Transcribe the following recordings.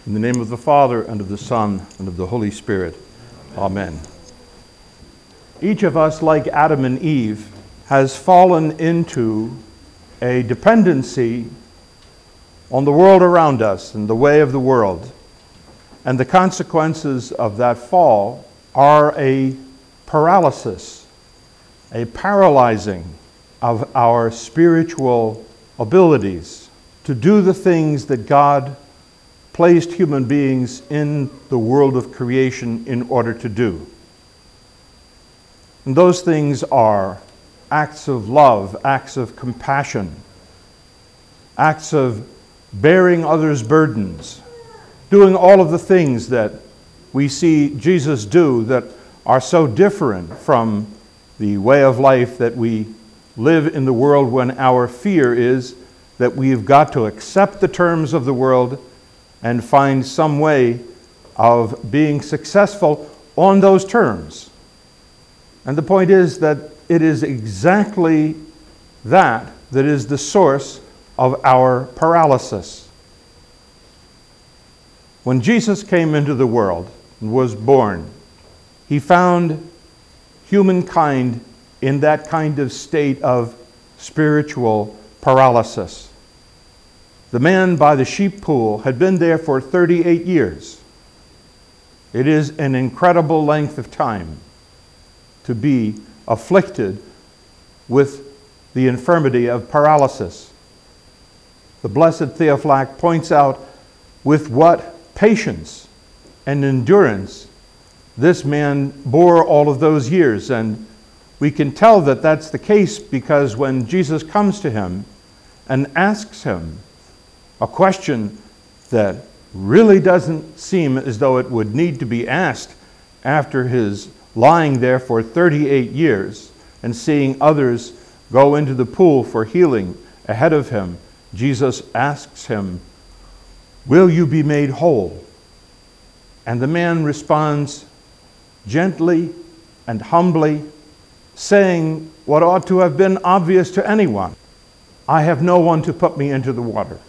In the name of the Father, and of the Son, and of the Holy Spirit. Amen. Each of us, like Adam and Eve, has fallen into a dependency on the world around us and the way of the world. And the consequences of that fall are a paralysis, a paralyzing of our spiritual abilities to do the things that God placed human beings in the world of creation in order to do. And those things are acts of love, acts of compassion, acts of bearing others' burdens, doing all of the things that we see Jesus do that are so different from the way of life that we live in the world, when our fear is that we've got to accept the terms of the world and find some way of being successful on those terms. And the point is that it is exactly that is the source of our paralysis. When Jesus came into the world and was born, he found humankind in that kind of state of spiritual paralysis. The man by the sheep pool had been there for 38 years. It is an incredible length of time to be afflicted with the infirmity of paralysis. The Blessed Theophylact points out with what patience and endurance this man bore all of those years. And we can tell that that's the case because when Jesus comes to him and asks him a question that really doesn't seem as though it would need to be asked after his lying there for 38 years and seeing others go into the pool for healing ahead of him, Jesus asks him, "Will you be made whole?" And the man responds gently and humbly, saying what ought to have been obvious to anyone: "I have no one to put me into the water.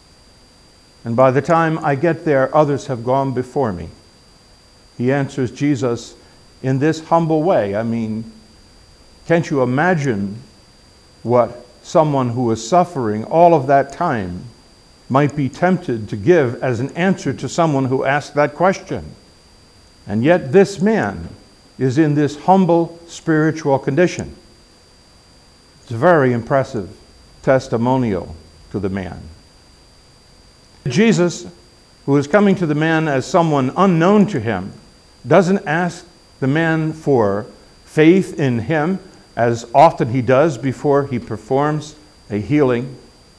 And by the time I get there, others have gone before me." He answers Jesus in this humble way. I mean, can't you imagine what someone who is suffering all of that time might be tempted to give as an answer to someone who asked that question? And yet this man is in this humble spiritual condition. It's a very impressive testimonial to the man. Jesus, who is coming to the man as someone unknown to him, doesn't ask the man for faith in him, as often he does before he performs a healing.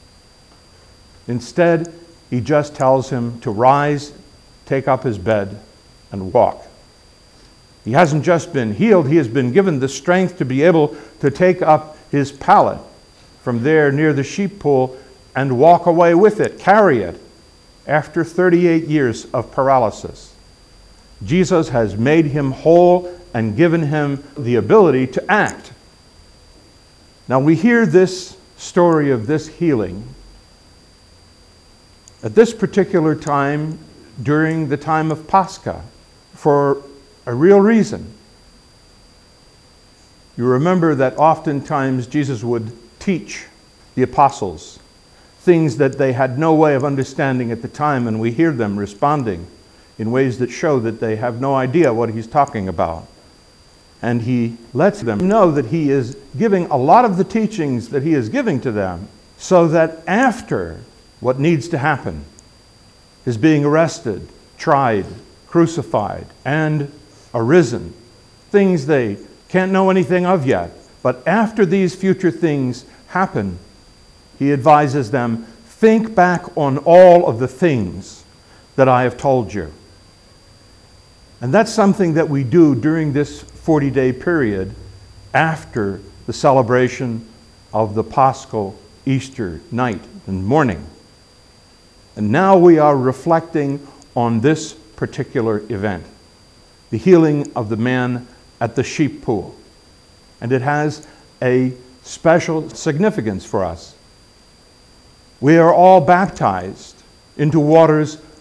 Instead, he just tells him to rise, take up his bed, and walk. He hasn't just been healed, he has been given the strength to be able to take up his pallet from there near the sheep pool and walk away with it, carry it, after 38 years of paralysis. Jesus has made him whole and given him the ability to act. Now we hear this story of this healing at this particular time during the time of Pascha for a real reason. You remember that oftentimes Jesus would teach the apostles things that they had no way of understanding at the time, and we hear them responding in ways that show that they have no idea what he's talking about. And he lets them know that he is giving a lot of the teachings that he is giving to them so that after what needs to happen, his being arrested, tried, crucified, and arisen, things they can't know anything of yet, but after these future things happen, he advises them, think back on all of the things that I have told you. And that's something that we do during this 40-day period after the celebration of the Paschal Easter night and morning. And now we are reflecting on this particular event, the healing of the man at the sheep pool. And it has a special significance for us. We are all baptized into waters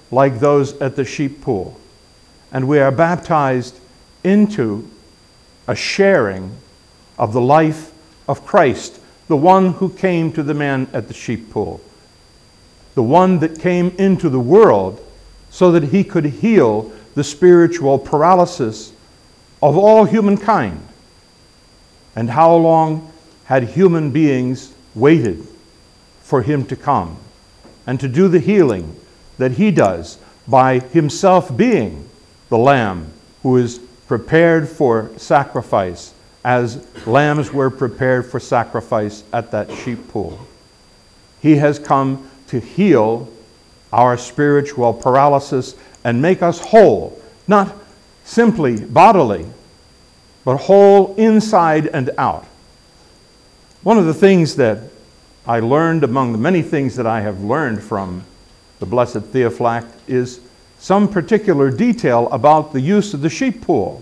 like those at the sheep pool. And we are baptized into a sharing of the life of Christ, the one who came to the man at the sheep pool, the one that came into the world so that he could heal the spiritual paralysis of all humankind. And how long had human beings waited for him to come and to do the healing that he does by himself being the Lamb who is prepared for sacrifice, as lambs were prepared for sacrifice at that sheep pool. He has come to heal our spiritual paralysis and make us whole, not simply bodily, but whole inside and out. One of the things that I learned, among the many things that I have learned from the Blessed Theophylact, is some particular detail about the use of the sheep pool.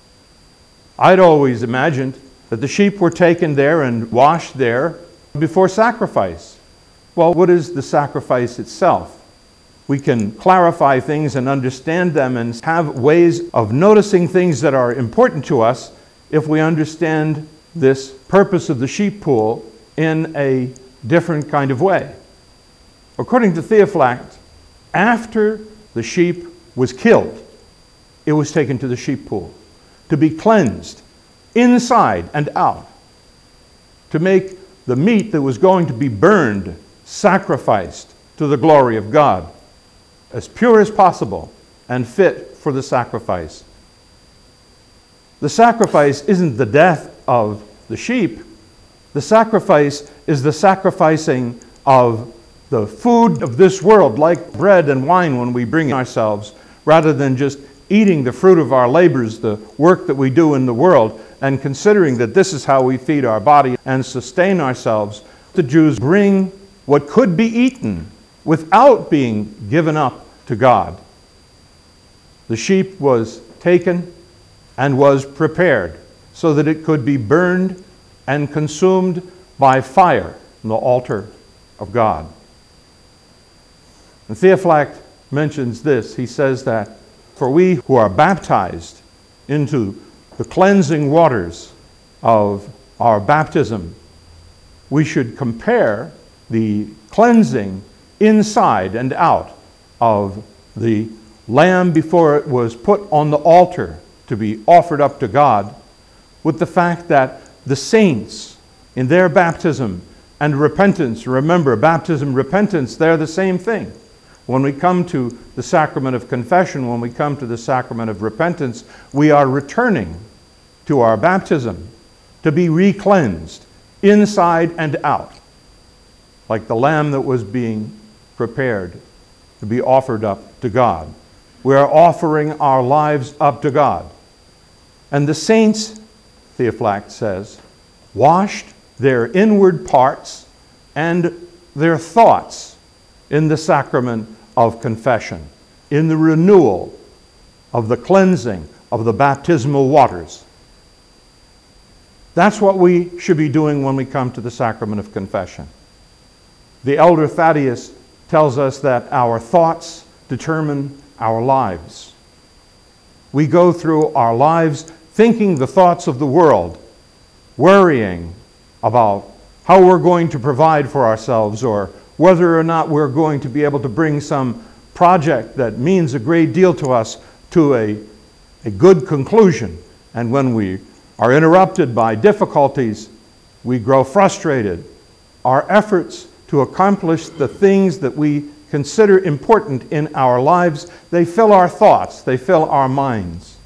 I'd always imagined that the sheep were taken there and washed there before sacrifice. Well, what is the sacrifice itself? We can clarify things and understand them and have ways of noticing things that are important to us if we understand this purpose of the sheep pool in a different kind of way. According to Theophylact, after the sheep was killed, it was taken to the sheep pool to be cleansed inside and out, to make the meat that was going to be burned, sacrificed to the glory of God, as pure as possible and fit for the sacrifice. The sacrifice isn't the death of the sheep. The sacrifice is the sacrificing of the food of this world, like bread and wine when we bring ourselves, rather than just eating the fruit of our labors, the work that we do in the world, and considering that this is how we feed our body and sustain ourselves. The Jews bring what could be eaten without being given up to God. The sheep was taken and was prepared so that it could be burned and consumed by fire on the altar of God. And Theophylact mentions this. He says that for we who are baptized into the cleansing waters of our baptism, we should compare the cleansing inside and out of the lamb before it was put on the altar to be offered up to God with the fact that the saints in their baptism and repentance, remember, baptism, repentance, they're the same thing. When we come to the sacrament of confession, when we come to the sacrament of repentance, we are returning to our baptism to be re-cleansed inside and out, like the lamb that was being prepared to be offered up to God. We are offering our lives up to God. And the saints, Theophylact says, washed their inward parts and their thoughts in the sacrament of confession, in the renewal of the cleansing of the baptismal waters. That's what we should be doing when we come to the sacrament of confession. The elder Thaddeus tells us that our thoughts determine our lives. We go through our lives thinking the thoughts of the world, worrying about how we're going to provide for ourselves or whether or not we're going to be able to bring some project that means a great deal to us to a good conclusion. And when we are interrupted by difficulties, we grow frustrated. Our efforts to accomplish the things that we consider important in our lives, they fill our thoughts, they fill our minds.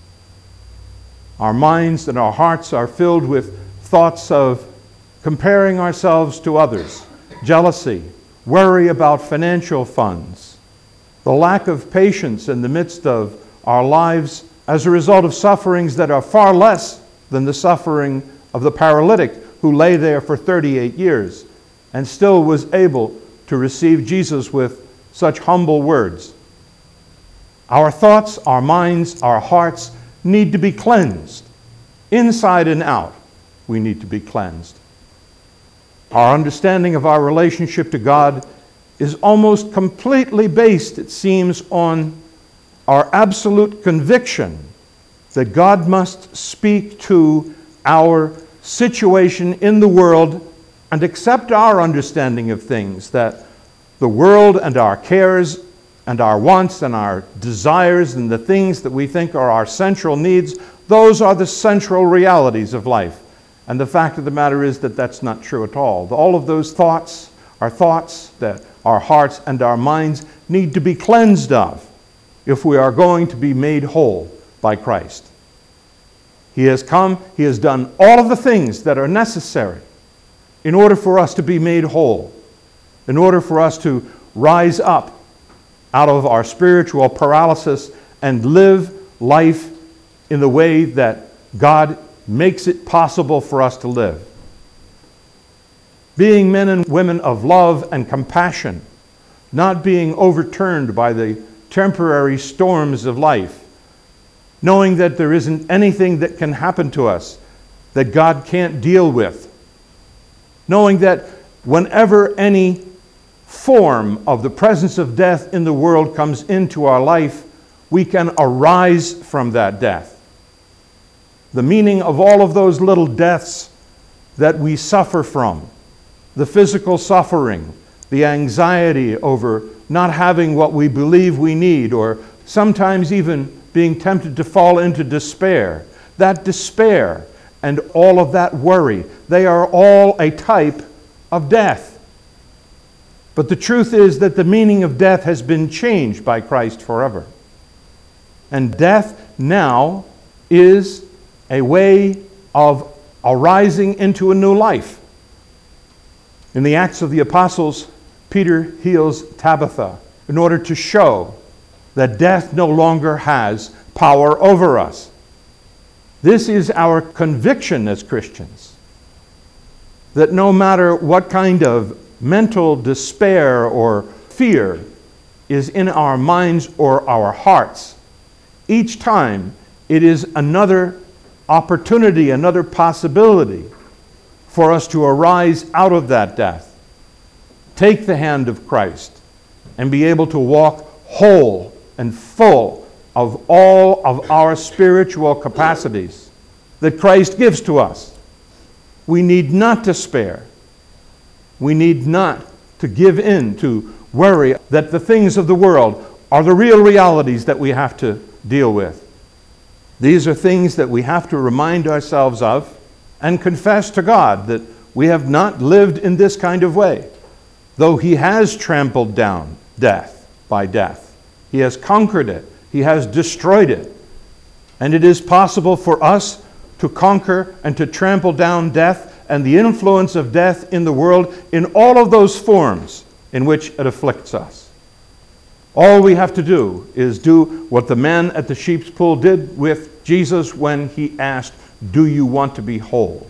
Our minds and our hearts are filled with thoughts of comparing ourselves to others, jealousy, worry about financial funds, the lack of patience in the midst of our lives as a result of sufferings that are far less than the suffering of the paralytic who lay there for 38 years and still was able to receive Jesus with such humble words. Our thoughts, our minds, our hearts need to be cleansed. Inside and out, we need to be cleansed. Our understanding of our relationship to God is almost completely based, it seems, on our absolute conviction that God must speak to our situation in the world and accept our understanding of things, that the world and our cares and our wants and our desires and the things that we think are our central needs, those are the central realities of life. And the fact of the matter is that that's not true at all. All of those thoughts are thoughts that our hearts and our minds need to be cleansed of if we are going to be made whole by Christ. He has come, He has done all of the things that are necessary in order for us to be made whole, in order for us to rise up out of our spiritual paralysis and live life in the way that God makes it possible for us to live. Being men and women of love and compassion, not being overturned by the temporary storms of life, knowing that there isn't anything that can happen to us that God can't deal with, knowing that whenever any form of the presence of death in the world comes into our life, we can arise from that death. The meaning of all of those little deaths that we suffer from, the physical suffering, the anxiety over not having what we believe we need, or sometimes even being tempted to fall into despair. That despair and all of that worry, they are all a type of death. But the truth is that the meaning of death has been changed by Christ forever. And death now is a way of arising into a new life. In the Acts of the Apostles, Peter heals Tabitha in order to show that death no longer has power over us. This is our conviction as Christians, that no matter what kind of mental despair or fear is in our minds or our hearts, each time it is another opportunity, another possibility for us to arise out of that death, take the hand of Christ, and be able to walk whole and full of all of our spiritual capacities that Christ gives to us. We need not despair. We need not to give in to worry that the things of the world are the real realities that we have to deal with. These are things that we have to remind ourselves of and confess to God that we have not lived in this kind of way. Though He has trampled down death by death, He has conquered it, He has destroyed it. And it is possible for us to conquer and to trample down death and the influence of death in the world in all of those forms in which it afflicts us. All we have to do is do what the man at the sheep's pool did with Jesus when He asked, "Do you want to be whole?"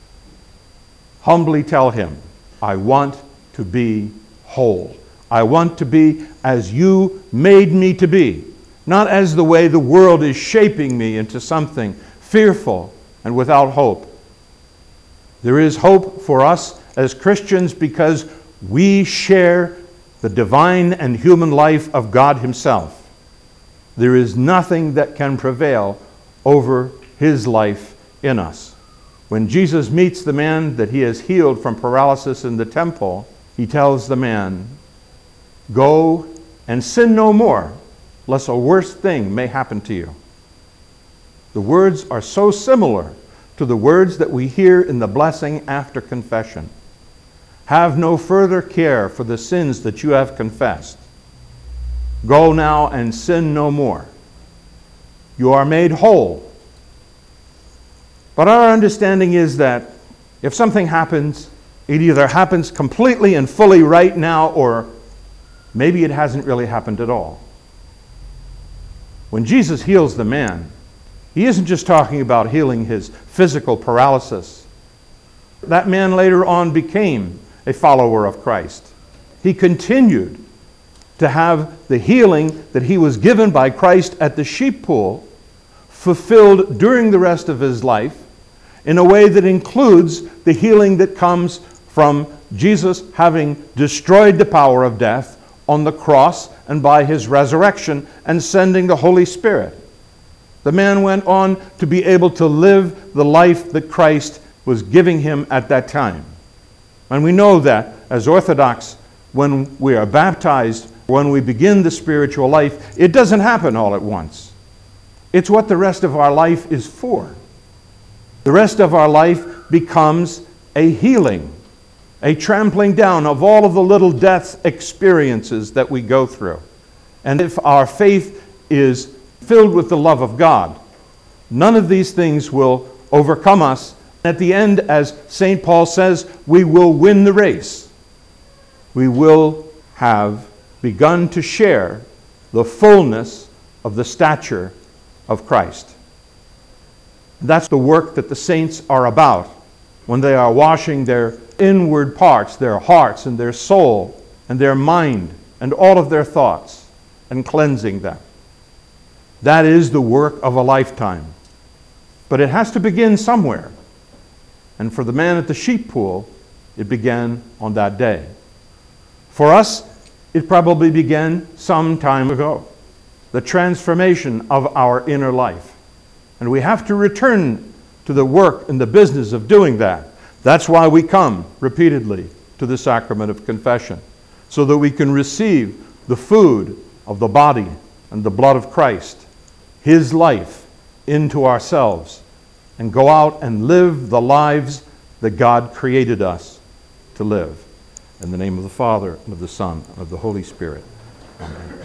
Humbly tell Him, "I want to be whole. I want to be as you made me to be, not as the way the world is shaping me into something fearful and without hope." There is hope for us as Christians because we share the divine and human life of God Himself. There is nothing that can prevail over His life in us. When Jesus meets the man that He has healed from paralysis in the temple, He tells the man, "Go and sin no more, lest a worse thing may happen to you." The words are so similar to the words that we hear in the blessing after confession. "Have no further care for the sins that you have confessed. Go now and sin no more. You are made whole." But our understanding is that if something happens, it either happens completely and fully right now, or maybe it hasn't really happened at all. When Jesus heals the man, He isn't just talking about healing his physical paralysis. That man later on became a follower of Christ. He continued to have the healing that he was given by Christ at the sheep pool fulfilled during the rest of his life in a way that includes the healing that comes from Jesus having destroyed the power of death on the cross and by his resurrection and sending the Holy Spirit. The man went on to be able to live the life that Christ was giving him at that time. And we know that as Orthodox, when we are baptized, when we begin the spiritual life, it doesn't happen all at once. It's what the rest of our life is for. The rest of our life becomes a healing, a trampling down of all of the little death experiences that we go through. And if our faith is filled with the love of God, none of these things will overcome us. At the end, as St. Paul says, we will win the race. We will have begun to share the fullness of the stature of Christ. That's the work that the saints are about when they are washing their inward parts, their hearts and their soul and their mind and all of their thoughts and cleansing them. That is the work of a lifetime. But it has to begin somewhere. And for the man at the sheep pool, it began on that day. For us, it probably began some time ago. The transformation of our inner life. And we have to return to the work and the business of doing that. That's why we come repeatedly to the sacrament of confession, so that we can receive the food of the body and the blood of Christ, his life, into ourselves, and go out and live the lives that God created us to live. In the name of the Father, and of the Son, and of the Holy Spirit. Amen.